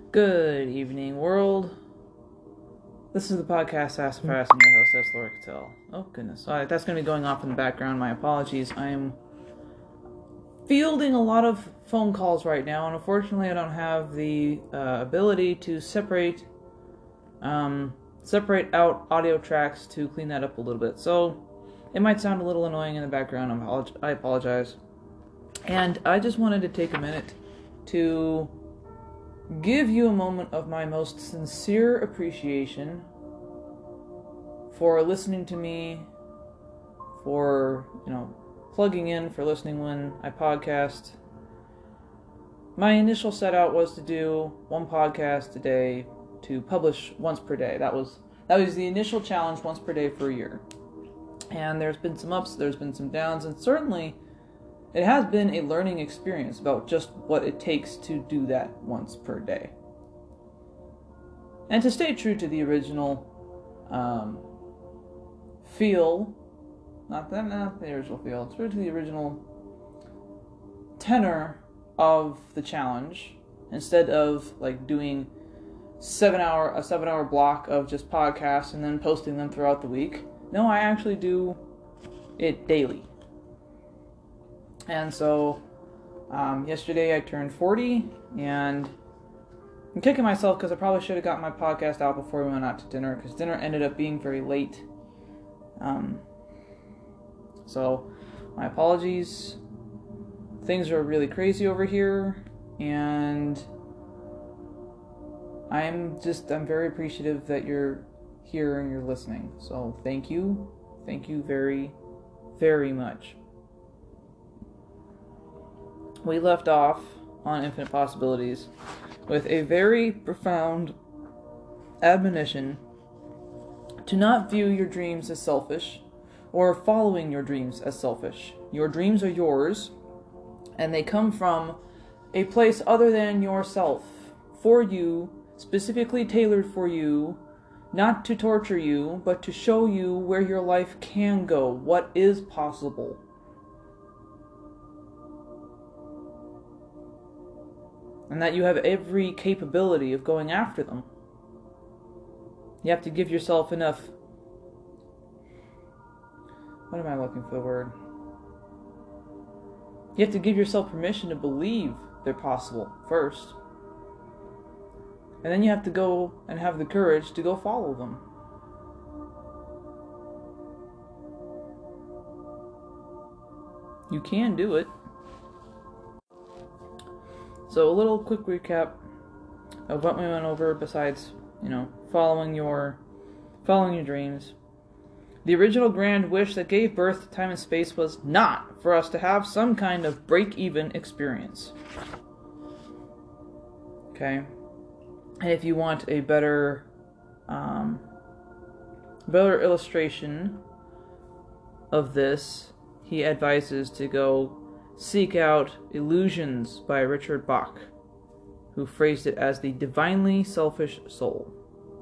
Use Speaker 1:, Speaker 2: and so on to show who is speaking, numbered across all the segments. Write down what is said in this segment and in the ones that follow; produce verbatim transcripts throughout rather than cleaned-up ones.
Speaker 1: Good evening, world. This is the podcast Sassafras, and your host, S. Laura Cattell. Oh, goodness. All right, that's going to be going off in the background. My apologies. I am fielding a lot of phone calls right now, and unfortunately, I don't have the uh, ability to separate um, separate out audio tracks to clean that up a little bit. So, it might sound a little annoying in the background. I apologize. And I just wanted to take a minute to give you a moment of my most sincere appreciation for listening to me, for, you know, plugging in, for listening when I podcast. My initial set out was to do one podcast a day, to publish once per day. That was that was the initial challenge, once per day for a year. And there's been some ups, there's been some downs, and certainly it has been a learning experience about just what it takes to do that once per day. And to stay true to the original um, feel, not that, not the original feel, true to the original tenor of the challenge, instead of like doing seven hour a seven hour block of just podcasts and then posting them throughout the week. No, I actually do it daily. And so, um, yesterday I turned forty, and I'm kicking myself because I probably should have gotten my podcast out before we went out to dinner, because dinner ended up being very late. Um, so, my apologies. Things are really crazy over here, and I'm just, I'm very appreciative that you're here and you're listening. So, thank you. Thank you very, very much. We left off on Infinite Possibilities with a very profound admonition to not view your dreams as selfish, or following your dreams as selfish. Your dreams are yours, and they come from a place other than yourself, for you, specifically tailored for you, not to torture you, but to show you where your life can go, what is possible. And that you have every capability of going after them. You have to give yourself enough... What am I looking for the word? You have to give yourself permission to believe they're possible first. And then you have to go and have the courage to go follow them. You can do it. So a little quick recap of what we went over besides, you know, following your following your dreams. The original grand wish that gave birth to time and space was not for us to have some kind of break-even experience. Okay? And if you want a better um, better illustration of this, he advises to go seek out Illusions by Richard Bach, who phrased it as the divinely selfish soul.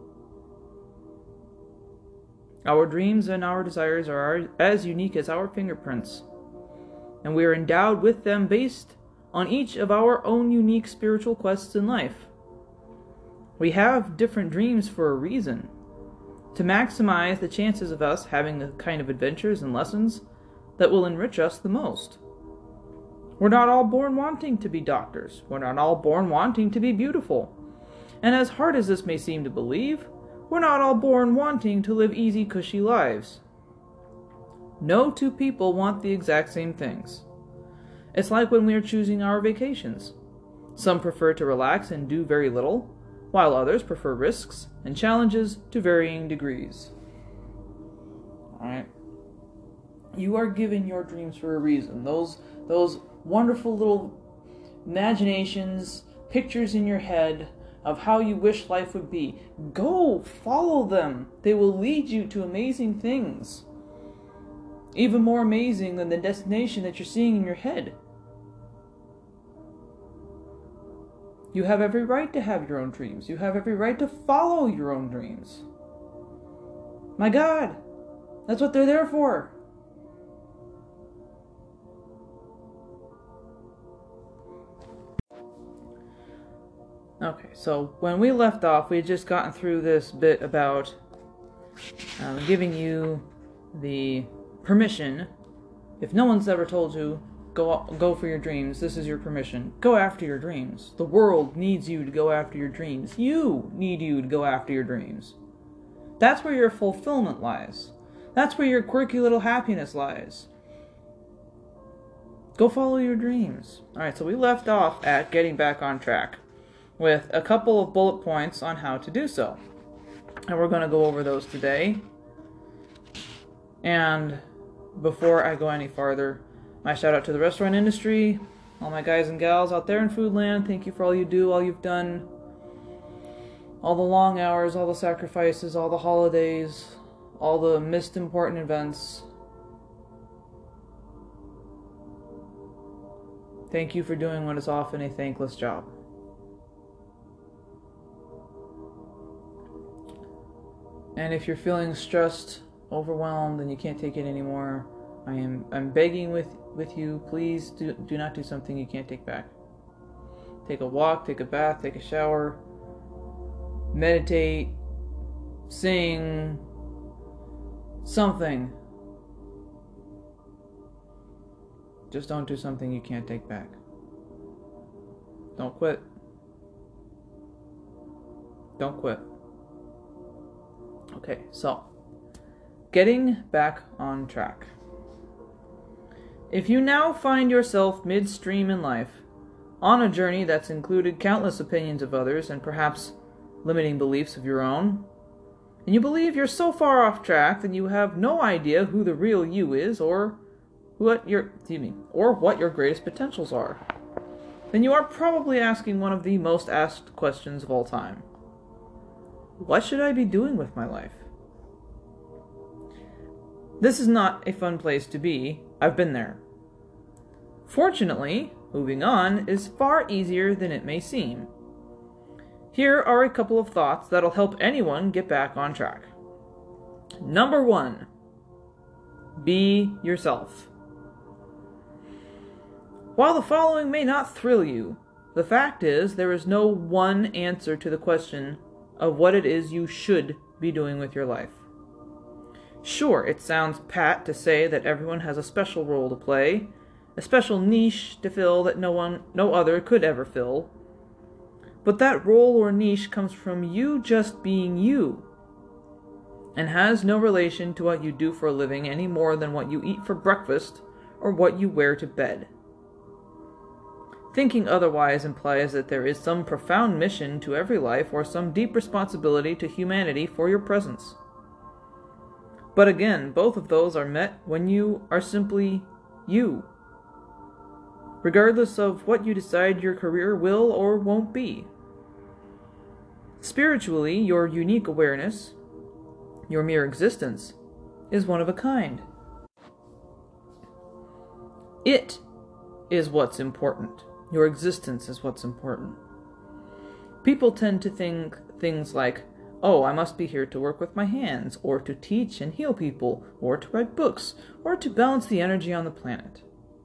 Speaker 1: Our dreams and our desires are as unique as our fingerprints, and we are endowed with them based on each of our own unique spiritual quests in life. We have different dreams for a reason, to maximize the chances of us having the kind of adventures and lessons that will enrich us the most. We're not all born wanting to be doctors. We're not all born wanting to be beautiful. And as hard as this may seem to believe, we're not all born wanting to live easy, cushy lives. No two people want the exact same things. It's like when we are choosing our vacations. Some prefer to relax and do very little, while others prefer risks and challenges to varying degrees. Alright? You are given your dreams for a reason. Those, those wonderful little imaginations, pictures in your head of how you wish life would be. Go, follow them. They will lead you to amazing things. Even more amazing than the destination that you're seeing in your head. You have every right to have your own dreams. You have every right to follow your own dreams. My God, that's what they're there for. Okay, so when we left off, we had just gotten through this bit about um, giving you the permission. If no one's ever told you, go go for your dreams, this is your permission. Go after your dreams. The world needs you to go after your dreams. You need you to go after your dreams. That's where your fulfillment lies. That's where your quirky little happiness lies. Go follow your dreams. Alright, so we left off at getting back on track with a couple of bullet points on how to do so. And we're going to go over those today. And before I go any farther, my shout out to the restaurant industry, all my guys and gals out there in Foodland. Thank you for all you do, all you've done, all the long hours, all the sacrifices, all the holidays, all the missed important events. Thank you for doing what is often a thankless job. And if you're feeling stressed, overwhelmed, and you can't take it anymore, I am I'm begging with, with you, please do, do not do something you can't take back. Take a walk, take a bath, take a shower, meditate, sing, something. Just don't do something you can't take back. Don't quit. Don't quit. Okay, so, getting back on track. If you now find yourself midstream in life, on a journey that's included countless opinions of others and perhaps limiting beliefs of your own, and you believe you're so far off track that you have no idea who the real you is or what your excuse me, or what your greatest potentials are, then you are probably asking one of the most asked questions of all time. What should I be doing with my life? This is not a fun place to be. I've been there. Fortunately, moving on is far easier than it may seem. Here are a couple of thoughts that'll help anyone get back on track. Number one, be yourself. While the following may not thrill you, the fact is there is no one answer to the question of what it is you should be doing with your life. Sure, it sounds pat to say that everyone has a special role to play, a special niche to fill that no one, no other could ever fill. But that role or niche comes from you just being you, and has no relation to what you do for a living any more than what you eat for breakfast or what you wear to bed. Thinking otherwise implies that there is some profound mission to every life or some deep responsibility to humanity for your presence. But again, both of those are met when you are simply you, regardless of what you decide your career will or won't be. Spiritually, your unique awareness, your mere existence, is one of a kind. It is what's important. Your existence is what's important. People tend to think things like, oh, I must be here to work with my hands, or to teach and heal people, or to write books, or to balance the energy on the planet.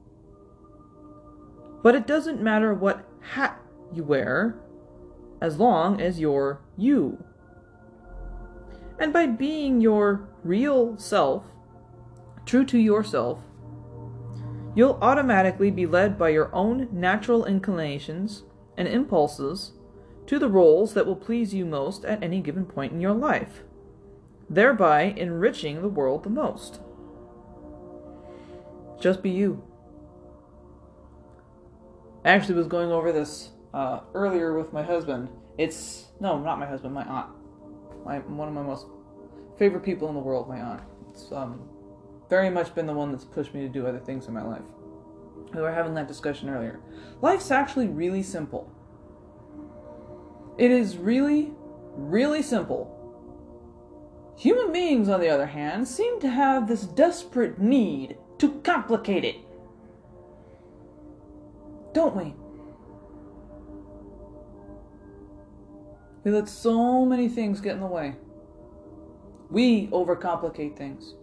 Speaker 1: But it doesn't matter what hat you wear, as long as you're you. And by being your real self, true to yourself, you'll automatically be led by your own natural inclinations and impulses to the roles that will please you most at any given point in your life, thereby enriching the world the most. Just be you. I actually was going over this uh, earlier with my husband. It's, no, not my husband, my aunt. My, one of my most favorite people in the world, my aunt. It's um, very much been the one that's pushed me to do other things in my life. We were having that discussion earlier. Life's actually really simple. It is really, really simple. Human beings, on the other hand, seem to have this desperate need to complicate it. Don't we? We let so many things get in the way. We overcomplicate things.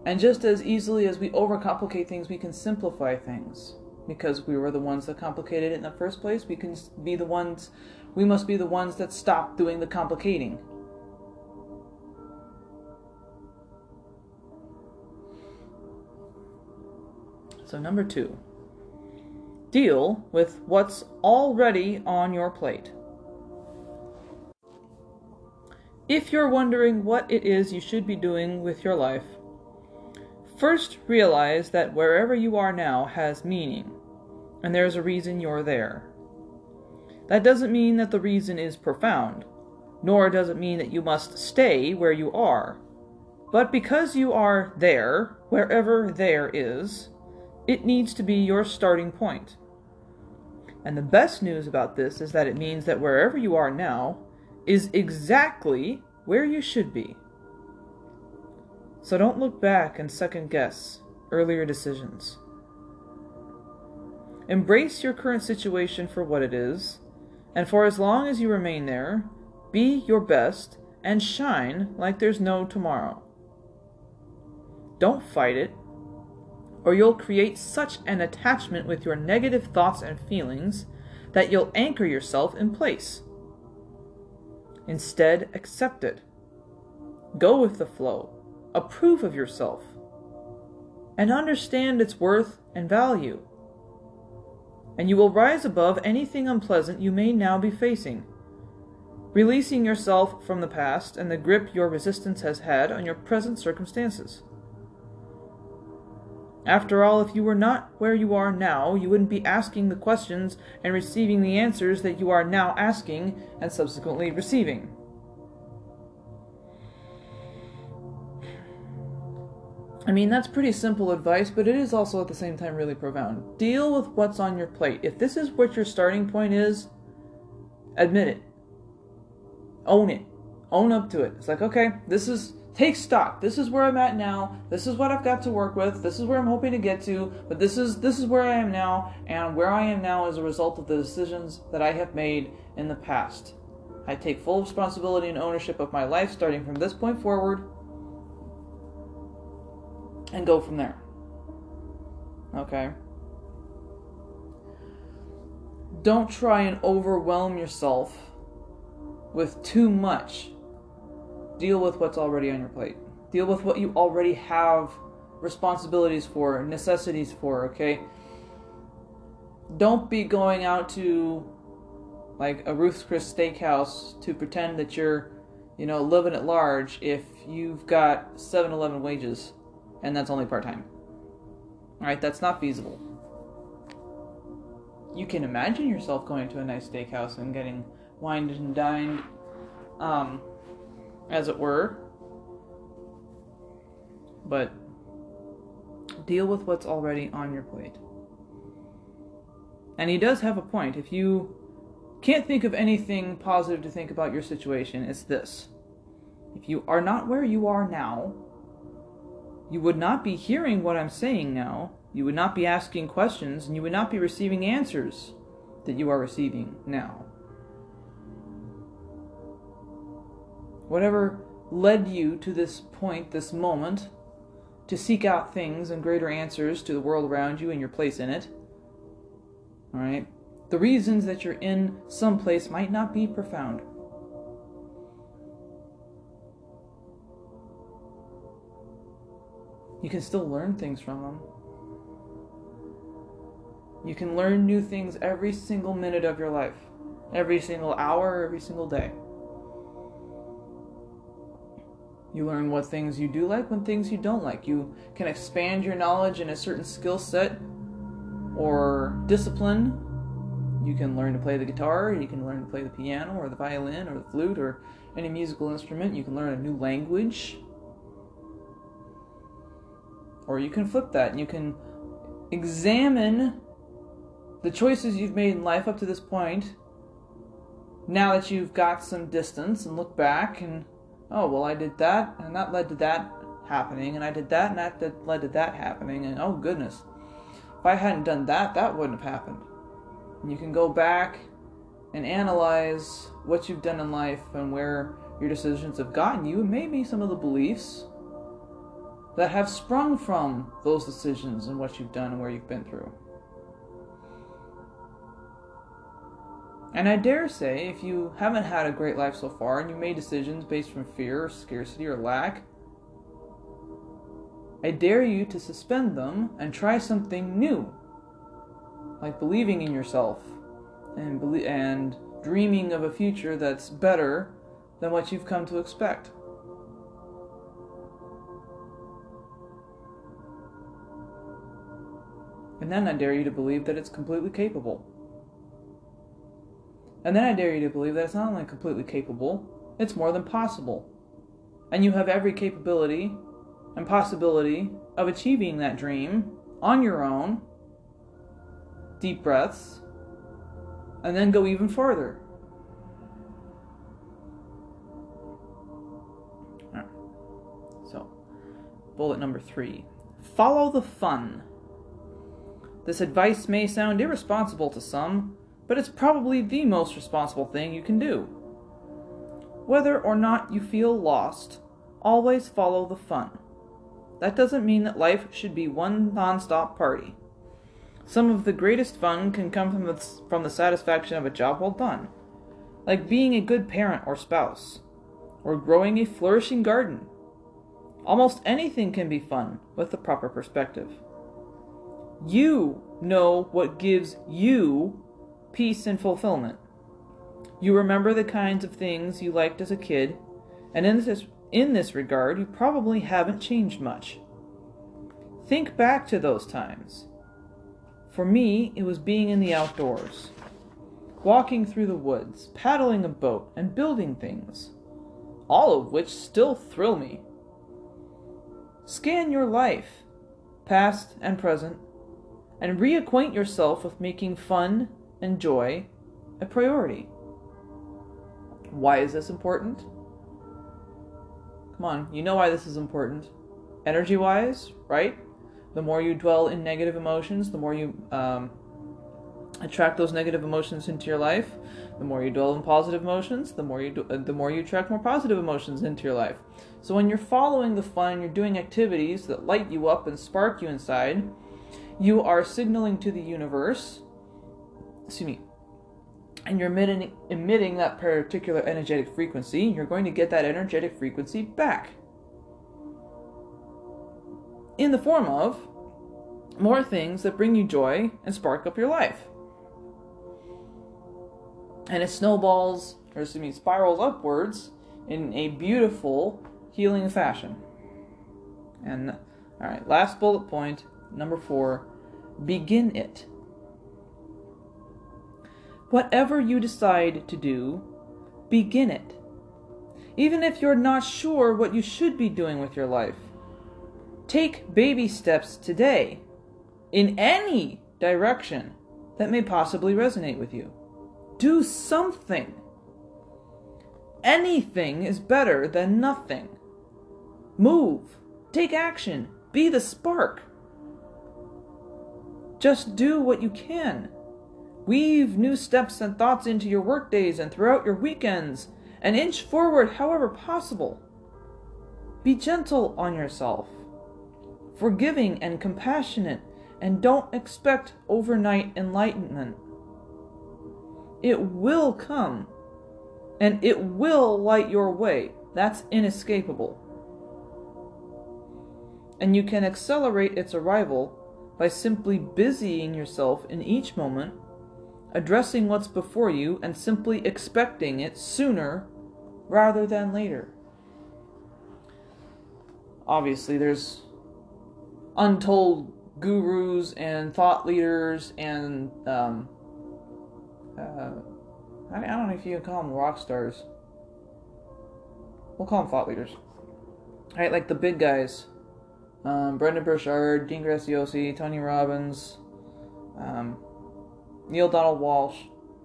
Speaker 1: And just as easily as we overcomplicate things, we can simplify things. Because we were the ones that complicated it in the first place, we can be the ones, we must be the ones that stop doing the complicating. So number two, deal with what's already on your plate. If you're wondering what it is you should be doing with your life, first realize that wherever you are now has meaning, and there's a reason you're there. That doesn't mean that the reason is profound, nor does it mean that you must stay where you are. But because you are there, wherever there is, it needs to be your starting point. And the best news about this is that it means that wherever you are now is exactly where you should be. So don't look back and second guess earlier decisions. Embrace your current situation for what it is, and for as long as you remain there, be your best and shine like there's no tomorrow. Don't fight it, or you'll create such an attachment with your negative thoughts and feelings that you'll anchor yourself in place. Instead, accept it. Go with the flow. Approve of yourself. And understand its worth and value. And you will rise above anything unpleasant you may now be facing, releasing yourself from the past and the grip your resistance has had on your present circumstances. After all, if you were not where you are now, you wouldn't be asking the questions and receiving the answers that you are now asking and subsequently receiving. I mean, that's pretty simple advice, but it is also at the same time really profound. Deal with what's on your plate. If this is what your starting point is, admit it. Own it. Own up to it. It's like, okay, this is... Take stock. This is where I'm at now. This is what I've got to work with. This is where I'm hoping to get to. But this is this is where I am now. And where I am now is a result of the decisions that I have made in the past. I take full responsibility and ownership of my life starting from this point forward. And go from there. Okay? Don't try and overwhelm yourself with too much. Deal with what's already on your plate. Deal with what you already have responsibilities for, necessities for, okay? Don't be going out to, like, a Ruth's Chris Steakhouse to pretend that you're, you know, living at large if you've got seven eleven wages and that's only part-time. Alright, that's not feasible. You can imagine yourself going to a nice steakhouse and getting wined and dined, um... as it were, but deal with what's already on your plate. And he does have a point. If you can't think of anything positive to think about your situation, it's this. If you are not where you are now, you would not be hearing what I'm saying now, you would not be asking questions, and you would not be receiving answers that you are receiving now. Whatever led you to this point, this moment, to seek out things and greater answers to the world around you and your place in it, alright? The reasons that you're in some place might not be profound. You can still learn things from them. You can learn new things every single minute of your life. Every single hour, every single day. You learn what things you do like, what things you don't like. You can expand your knowledge in a certain skill set or discipline. You can learn to play the guitar, you can learn to play the piano or the violin or the flute or any musical instrument. You can learn a new language. Or you can flip that and you can examine the choices you've made in life up to this point, now that you've got some distance, and look back and, oh, well, I did that, and that led to that happening, and I did that, and that did, led to that happening, and oh, goodness, if I hadn't done that, that wouldn't have happened. And you can go back and analyze what you've done in life and where your decisions have gotten you, and maybe some of the beliefs that have sprung from those decisions and what you've done and where you've been through. And I dare say, if you haven't had a great life so far and you made decisions based from fear or scarcity or lack, I dare you to suspend them and try something new, like believing in yourself and belie- and dreaming of a future that's better than what you've come to expect. And then I dare you to believe that it's completely capable. And then I dare you to believe that it's not only completely capable, it's more than possible. And you have every capability and possibility of achieving that dream on your own. Deep breaths. And then go even farther. Alright. So, bullet number three. Follow the fun. This advice may sound irresponsible to some, but it's probably the most responsible thing you can do. Whether or not you feel lost, always follow the fun. That doesn't mean that life should be one non-stop party. Some of the greatest fun can come from the, from the satisfaction of a job well done, like being a good parent or spouse, or growing a flourishing garden. Almost anything can be fun with the proper perspective. You know what gives you peace and fulfillment. You remember the kinds of things you liked as a kid, and in this, in this regard, you probably haven't changed much. Think back to those times. For me, it was being in the outdoors, walking through the woods, paddling a boat, and building things, all of which still thrill me. Scan your life, past and present, and reacquaint yourself with making fun and joy a priority. Why is this important? Come on, you know why this is important. Energy-wise, right? The more you dwell in negative emotions, the more you um, attract those negative emotions into your life. The more you dwell in positive emotions, the more you do, uh, the more you attract more positive emotions into your life. So when you're following the fun, you're doing activities that light you up and spark you inside, you are signaling to the universe, excuse me, and you're emitting, emitting that particular energetic frequency, you're going to get that energetic frequency back. In the form of more things that bring you joy and spark up your life. And it snowballs, or excuse me, spirals upwards in a beautiful, healing fashion. And, alright, last bullet point, number four, begin it. Whatever you decide to do, begin it. Even if you're not sure what you should be doing with your life. Take baby steps today, in any direction that may possibly resonate with you. Do something. Anything is better than nothing. Move. Take action. Be the spark. Just do what you can. Weave new steps and thoughts into your workdays and throughout your weekends, and inch forward however possible. Be gentle on yourself, forgiving and compassionate, and don't expect overnight enlightenment. It will come, and it will light your way. That's inescapable. And you can accelerate its arrival by simply busying yourself in each moment, addressing what's before you, and simply expecting it sooner rather than later. Obviously, there's untold gurus and thought leaders and um, uh, I don't know if you can call them rock stars. We'll call them thought leaders. Right, like the big guys. Um, Brendan Burchard, Dean Graziosi, Tony Robbins, um, Neil Donald Walsh.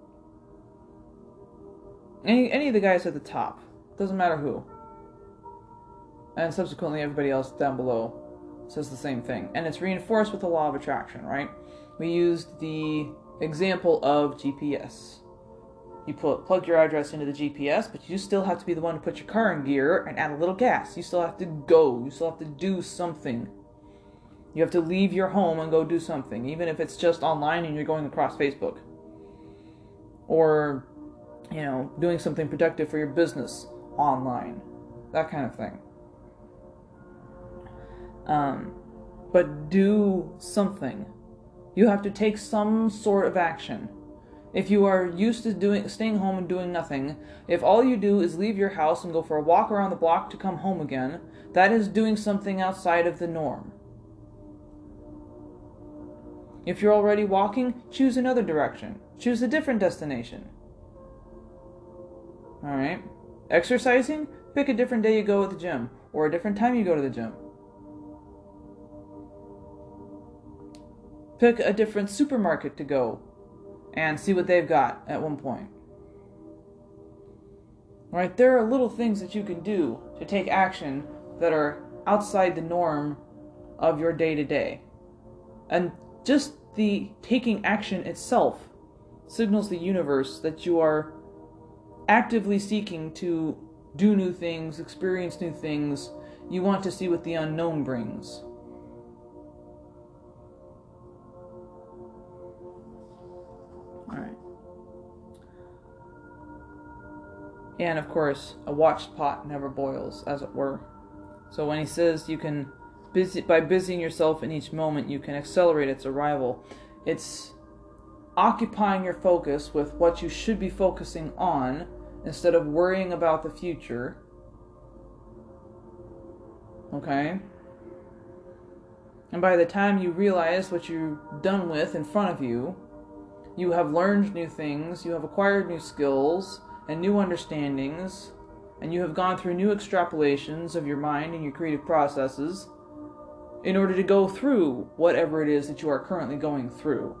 Speaker 1: Any, any of the guys at the top. Doesn't matter who. And subsequently everybody else down below says the same thing. And it's reinforced with the law of attraction, right? We used the example of G P S. You put, plug your address into the G P S, but you still have to be the one to put your car in gear and add a little gas. You still have to go. You still have to do something. You have to leave your home and go do something, even if it's just online and you're going across Facebook. Or, you know, doing something productive for your business online. That kind of thing. Um, but do something. You have to take some sort of action. If you are used to doing, staying home and doing nothing, if all you do is leave your house and go for a walk around the block to come home again, that is doing something outside of the norm. If you're already walking, choose another direction. Choose a different destination. Alright? Exercising? Pick a different day you go at the gym, or a different time you go to the gym. Pick a different supermarket to go and see what they've got at one point. Right? There are little things that you can do to take action that are outside the norm of your day-to-day. And just the taking action itself signals the universe that you are actively seeking to do new things, experience new things. You want to see what the unknown brings. Alright. And of course, a watched pot never boils, as it were. So when he says you can, busy, by busying yourself in each moment, you can accelerate its arrival, it's occupying your focus with what you should be focusing on instead of worrying about the future. Okay? And by the time you realize what you're done with in front of you, you have learned new things, you have acquired new skills and new understandings, and you have gone through new extrapolations of your mind and your creative processes in order to go through whatever it is that you are currently going through.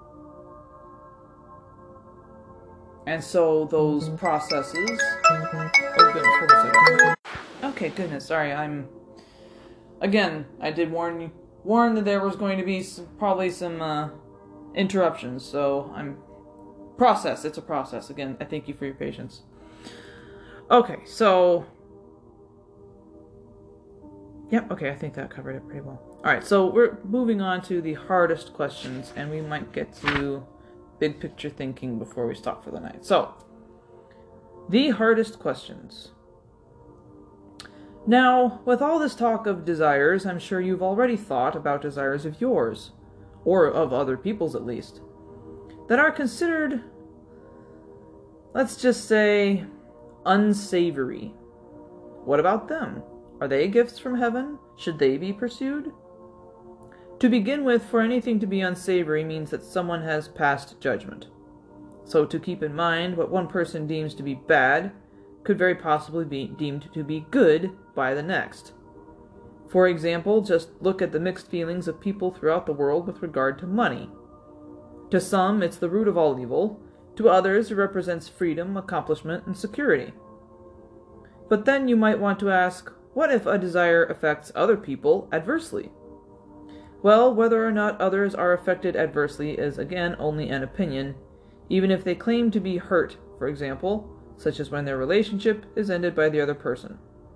Speaker 1: And so those processes... Oh goodness, hold on a second. Okay, goodness, sorry, I'm... Again, I did warn you, warn that there was going to be some, probably some uh, interruptions, so I'm... Process, it's a process. Again, I thank you for your patience. Okay, so... Yep, okay, I think that covered it pretty well. Alright, so we're moving on to the hardest questions, and we might get to big picture thinking before we stop for the night. So, the hardest questions. Now, with all this talk of desires, I'm sure you've already thought about desires of yours, or of other people's at least, that are considered, let's just say, unsavory. What about them? Are they gifts from heaven? Should they be pursued? To begin with, for anything to be unsavory means that someone has passed judgment. So to keep in mind, what one person deems to be bad could very possibly be deemed to be good by the next. For example, just look at the mixed feelings of people throughout the world with regard to money. To some, it's the root of all evil. To others, it represents freedom, accomplishment, and security. But then you might want to ask, what if a desire affects other people adversely? Well, whether or not others are affected adversely is, again, only an opinion, even if they claim to be hurt, for example, such as when their relationship is ended by the other person.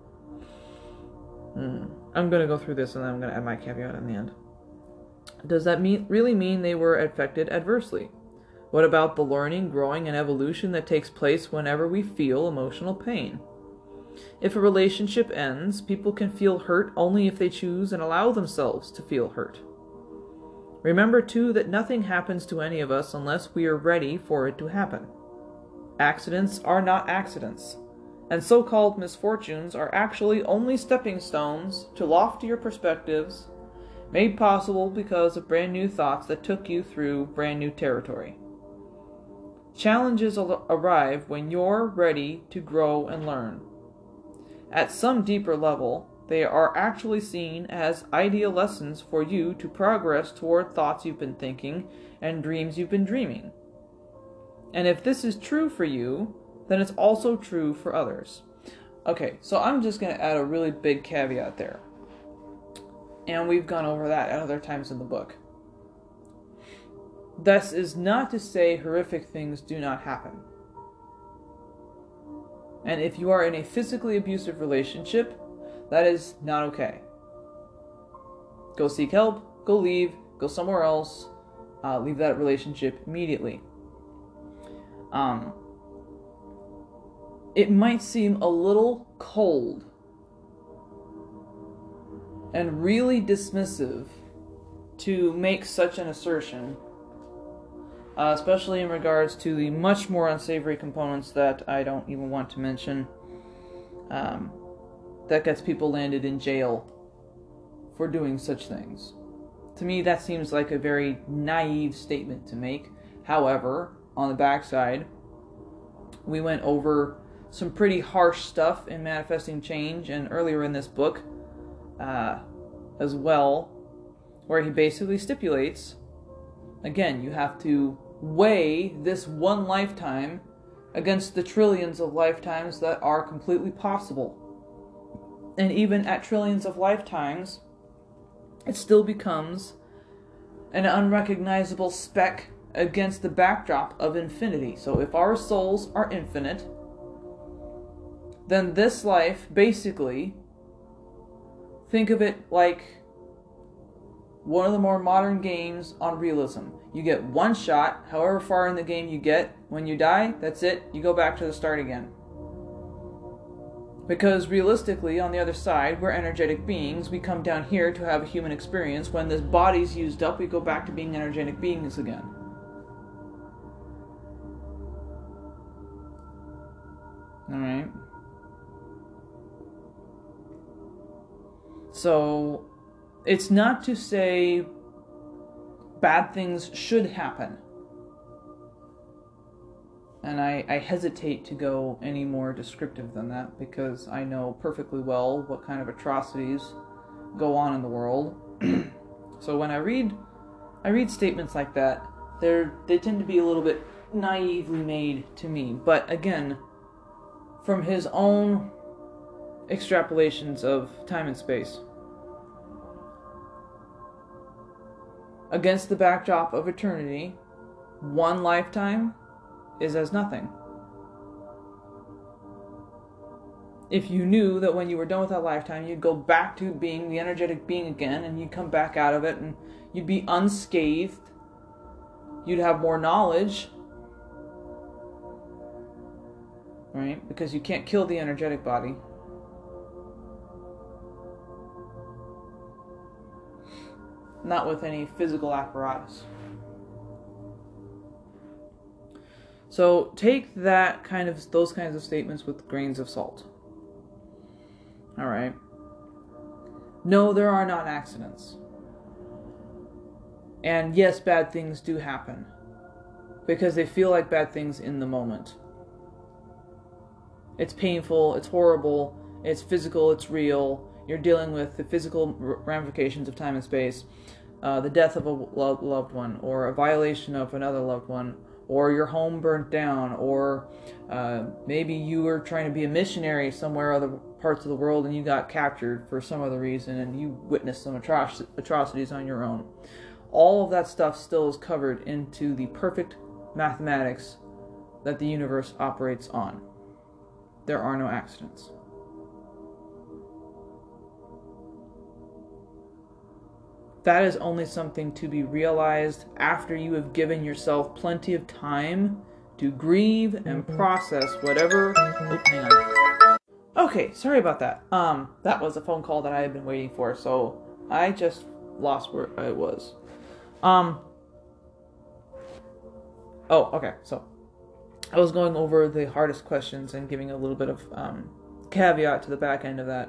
Speaker 1: Hmm. I'm going to go through this and then I'm going to add my caveat in the end. Does that mean, really mean they were affected adversely? What about the learning, growing, and evolution that takes place whenever we feel emotional pain? If a relationship ends, people can feel hurt only if they choose and allow themselves to feel hurt. Remember, too, that nothing happens to any of us unless we are ready for it to happen. Accidents are not accidents, and so-called misfortunes are actually only stepping stones to loftier perspectives made possible because of brand new thoughts that took you through brand new territory. Challenges al- arrive when you're ready to grow and learn. At some deeper level, they are actually seen as ideal lessons for you to progress toward thoughts you've been thinking and dreams you've been dreaming. And if this is true for you, then it's also true for others. Okay, so I'm just going to add a really big caveat there. And we've gone over that at other times in the book. This is not to say horrific things do not happen. And if you are in a physically abusive relationship, that is not okay. Go seek help, go leave, go somewhere else, uh, leave that relationship immediately. Um, it might seem a little cold and really dismissive to make such an assertion, uh, especially in regards to the much more unsavory components that I don't even want to mention, um, that gets people landed in jail for doing such things. To me, that seems like a very naive statement to make. However, on the backside, we went over some pretty harsh stuff in Manifesting Change and earlier in this book uh, as well, where he basically stipulates, again, you have to weigh this one lifetime against the trillions of lifetimes that are completely possible. And even at trillions of lifetimes, it still becomes an unrecognizable speck against the backdrop of infinity. So if our souls are infinite, then this life, basically, think of it like one of the more modern games on realism. You get one shot, however far in the game you get. When you die, that's it. You go back to the start again. Because realistically, on the other side, we're energetic beings. We come down here to have a human experience. When this body's used up, we go back to being energetic beings again. Alright. So, it's not to say bad things should happen. And I, I hesitate to go any more descriptive than that, because I know perfectly well what kind of atrocities go on in the world. So when I read I read statements like that, they're they tend to be a little bit naively made to me. But again, from his own extrapolations of time and space, against the backdrop of eternity, one lifetime is as nothing. If you knew that when you were done with that lifetime, you'd go back to being the energetic being again, and you'd come back out of it, and you'd be unscathed, you'd have more knowledge, right? Because you can't kill the energetic body. Not with any physical apparatus. So take that kind of those kinds of statements with grains of salt. All right. No, there are not accidents. And yes, bad things do happen, because they feel like bad things in the moment. It's painful, it's horrible, it's physical, it's real. You're dealing with the physical ramifications of time and space, uh, the death of a lo- loved one, or a violation of another loved one, or your home burnt down, or uh, maybe you were trying to be a missionary somewhere other parts of the world and you got captured for some other reason and you witnessed some atroc- atrocities on your own. All of that stuff still is covered into the perfect mathematics that the universe operates on. There are no accidents. That is only something to be realized after you have given yourself plenty of time to grieve and process whatever... Oh, hang on. Okay, sorry about that. Um, that was a phone call that I had been waiting for, so I just lost where I was. Um... Oh, okay, so I was going over the hardest questions and giving a little bit of um, caveat to the back end of that.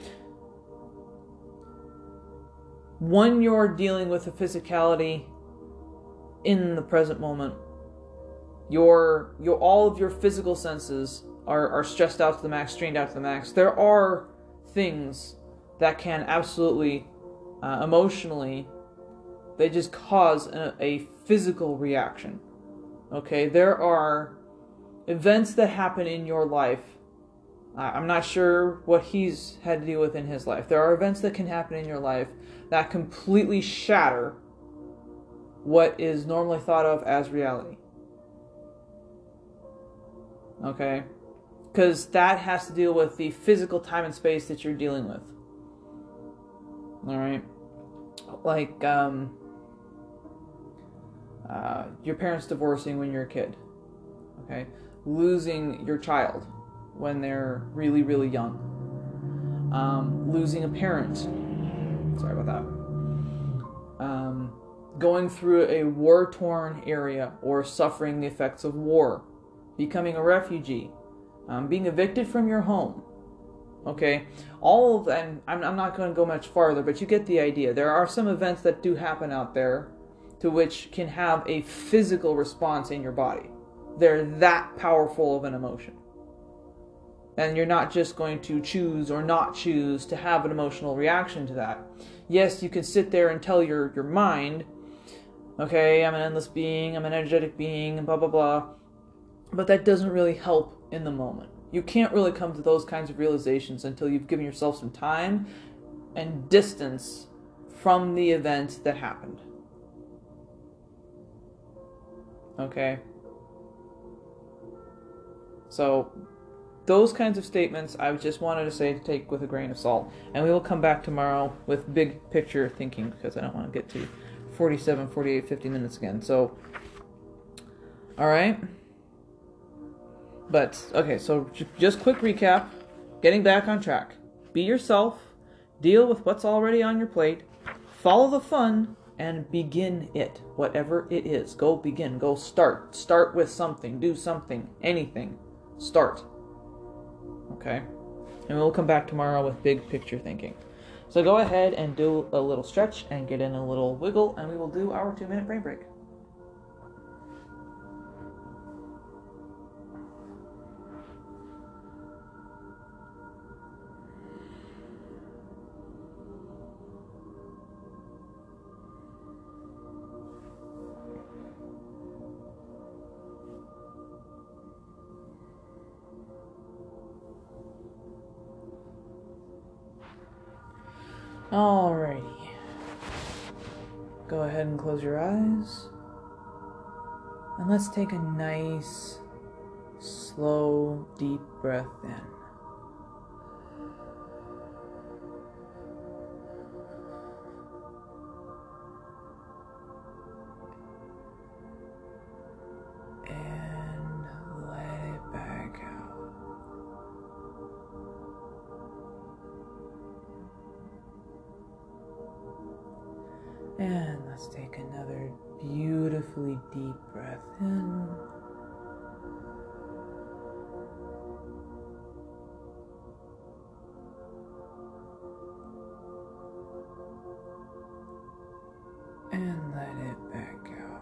Speaker 1: When you're dealing with the physicality in the present moment, your your all of your physical senses are, are stressed out to the max, strained out to the max. There are things that can absolutely, uh, emotionally, they just cause a, a physical reaction. Okay, there are events that happen in your life. Uh, I'm not sure what he's had to deal with in his life. There are events that can happen in your life that completely shatter what is normally thought of as reality. Okay? because that has to deal with the physical time and space that you're dealing with. All right, like um, uh, your parents divorcing when you're a kid. Okay, losing your child when they're really, really young. Um, losing a parent. Sorry about that. Um, going through a war-torn area or suffering the effects of war. Becoming a refugee. Um, being evicted from your home. Okay? All of that, and I'm, I'm not going to go much farther, but you get the idea. There are some events that do happen out there to which can have a physical response in your body. They're that powerful of an emotion. And you're not just going to choose or not choose to have an emotional reaction to that. Yes, you can sit there and tell your, your mind, okay, I'm an endless being, I'm an energetic being, and blah, blah, blah. But that doesn't really help in the moment. You can't really come to those kinds of realizations until you've given yourself some time and distance from the event that happened. Okay? So, those kinds of statements I just wanted to say to take with a grain of salt. And we will come back tomorrow with big picture thinking, because I don't want to get to forty-seven, forty-eight, fifty minutes again. So, alright? But, okay, so j- just quick recap. Getting back on track. Be yourself. Deal with what's already on your plate. Follow the fun. And begin it. Whatever it is. Go begin. Go start. Start with something. Do something. Anything. Start. Okay? And we'll come back tomorrow with big picture thinking. So go ahead and do a little stretch and get in a little wiggle, and we will do our two minute brain break. Alrighty. Go ahead and close your eyes. And let's take a nice, slow, deep breath in. And let it back out. And let's take another beautifully deep breath in. And let it back out.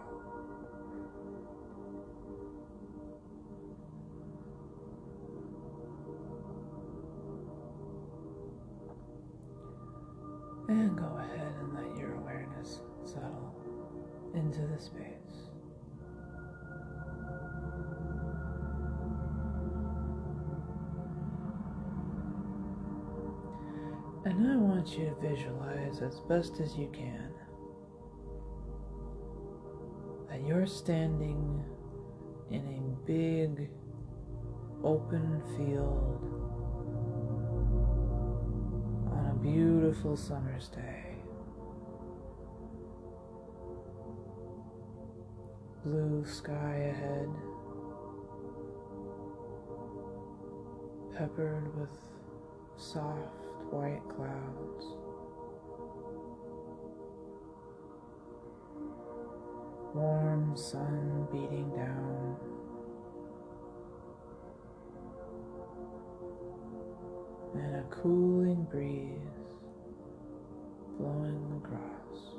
Speaker 1: And go ahead and let your awareness settle into the space. And I want you to visualize as best as you can that you're standing in a big open field on a beautiful summer's day. Blue sky ahead, peppered with soft white clouds. Warm sun beating down. And a cooling breeze blowing across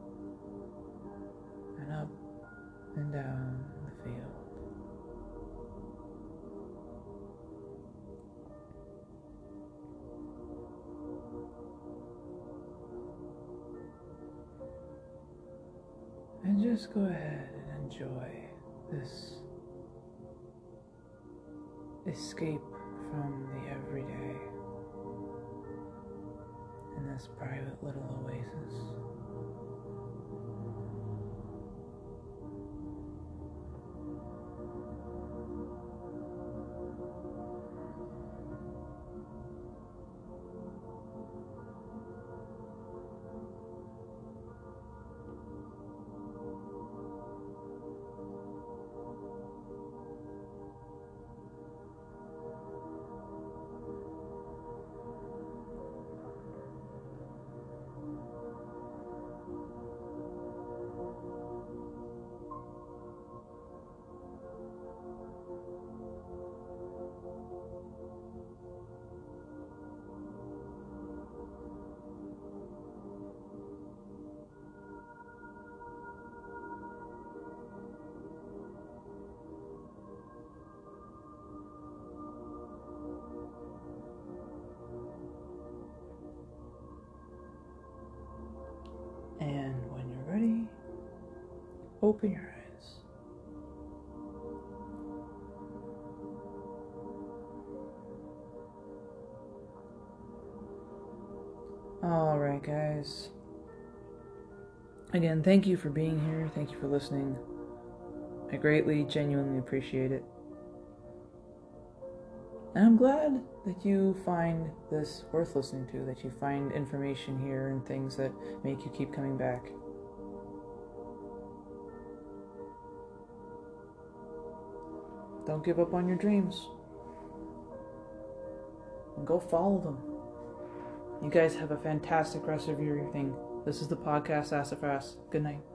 Speaker 1: and up and down the field. And just go ahead and enjoy this escape from the everyday in this private little oasis. Open your eyes. Alright, guys. Again, thank you for being here. Thank you for listening. I greatly, genuinely appreciate it. And I'm glad that you find this worth listening to, that you find information here and things that make you keep coming back. Don't give up on your dreams. And go follow them. You guys have a fantastic rest of your evening. This is the podcast Sassafras. Good night.